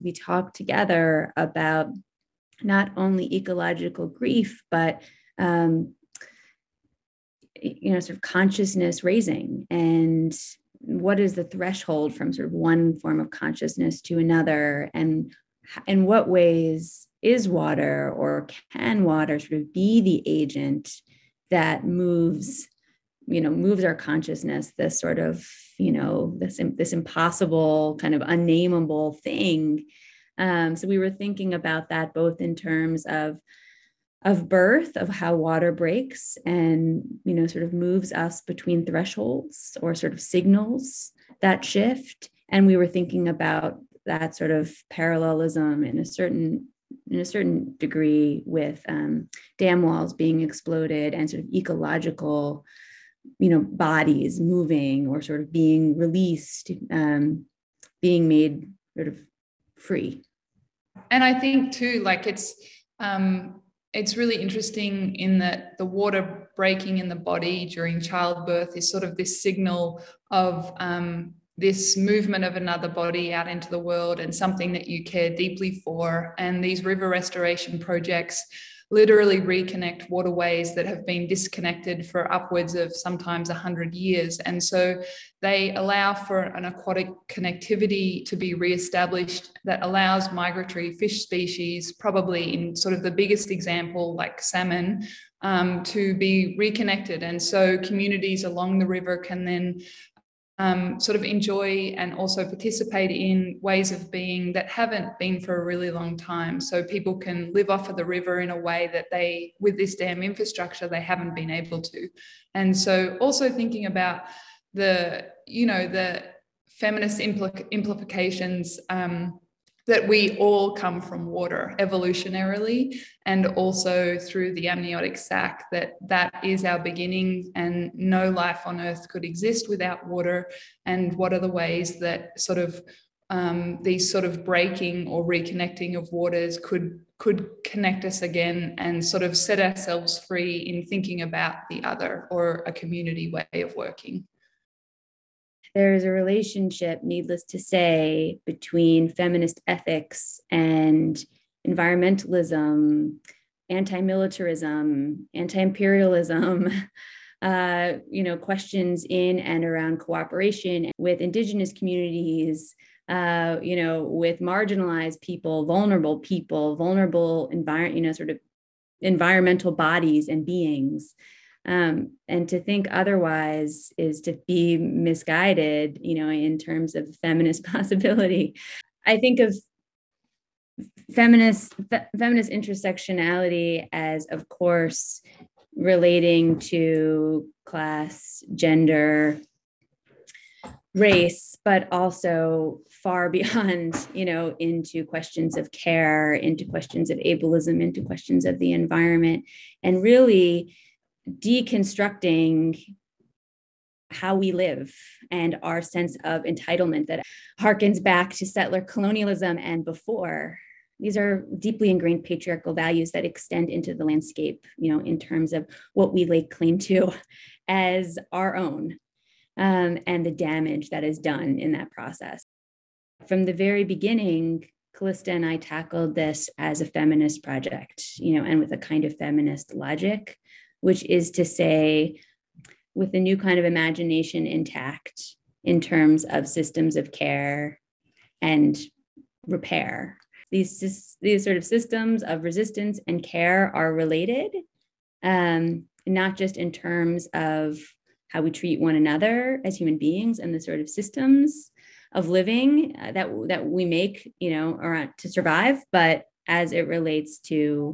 we talk together about not only ecological grief, but sort of consciousness raising, and what is the threshold from sort of one form of consciousness to another, and in what ways is water, or can water sort of be the agent that moves our consciousness, this sort of, this impossible kind of unnameable thing. So we were thinking about that both in terms of birth, of how water breaks and, sort of moves us between thresholds, or sort of signals that shift. And we were thinking about that sort of parallelism in a certain degree with dam walls being exploded, and sort of ecological, bodies moving, or sort of being released, being made sort of free. And I think too, like it's really interesting in that the water breaking in the body during childbirth is sort of this signal of this movement of another body out into the world, and something that you care deeply for. And these river restoration projects literally reconnect waterways that have been disconnected for upwards of sometimes 100 years. And so they allow for an aquatic connectivity to be reestablished that allows migratory fish species, probably in sort of the biggest example, like salmon, to be reconnected. And so communities along the river can then sort of enjoy and also participate in ways of being that haven't been for a really long time. So people can live off of the river in a way that they, with this dam infrastructure, they haven't been able to. And so also thinking about the feminist implications that we all come from water evolutionarily, and also through the amniotic sac, that is our beginning, and no life on earth could exist without water. And what are the ways that sort of these sort of breaking or reconnecting of waters could connect us again, and sort of set ourselves free in thinking about the other, or a community way of working. There's a relationship, needless to say, between feminist ethics and environmentalism, anti-militarism, anti-imperialism, questions in and around cooperation with Indigenous communities, with marginalized people, vulnerable environmental bodies and beings. And to think otherwise is to be misguided, in terms of feminist possibility. I think of feminist intersectionality as, of course, relating to class, gender, race, but also far beyond, into questions of care, into questions of ableism, into questions of the environment, and really deconstructing how we live and our sense of entitlement that harkens back to settler colonialism and before. These are deeply ingrained patriarchal values that extend into the landscape, in terms of what we lay claim to as our own, and the damage that is done in that process. From the very beginning, Callista and I tackled this as a feminist project, and with a kind of feminist logic, which is to say, with a new kind of imagination intact in terms of systems of care and repair. These sort of systems of resistance and care are related, not just in terms of how we treat one another as human beings and the sort of systems of living that we make, around to survive, but as it relates to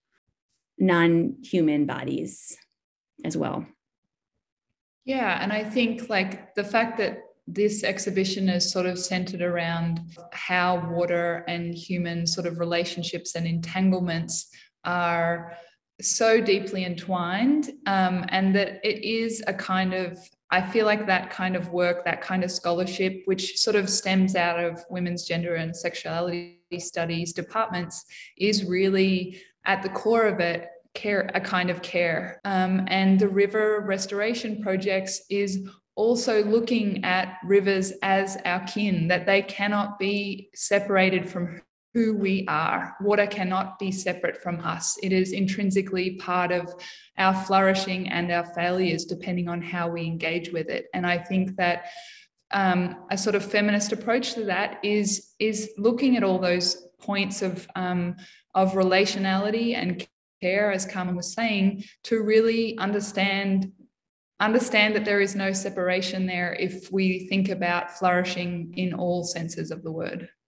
non-human bodies as well. Yeah, and I think like the fact that this exhibition is sort of centered around how water and human sort of relationships and entanglements are so deeply entwined, and that it is a kind of, I feel like that kind of work, that kind of scholarship, which sort of stems out of women's gender and sexuality studies departments, is really at the core of it care, a kind of care. And the river restoration projects is also looking at rivers as our kin, that they cannot be separated from who we are. Water cannot be separate from us. It is intrinsically part of our flourishing and our failures, depending on how we engage with it. And I think that a sort of feminist approach to that is looking at all those points of relationality and care, as Carmen was saying, to really understand that there is no separation there if we think about flourishing in all senses of the word.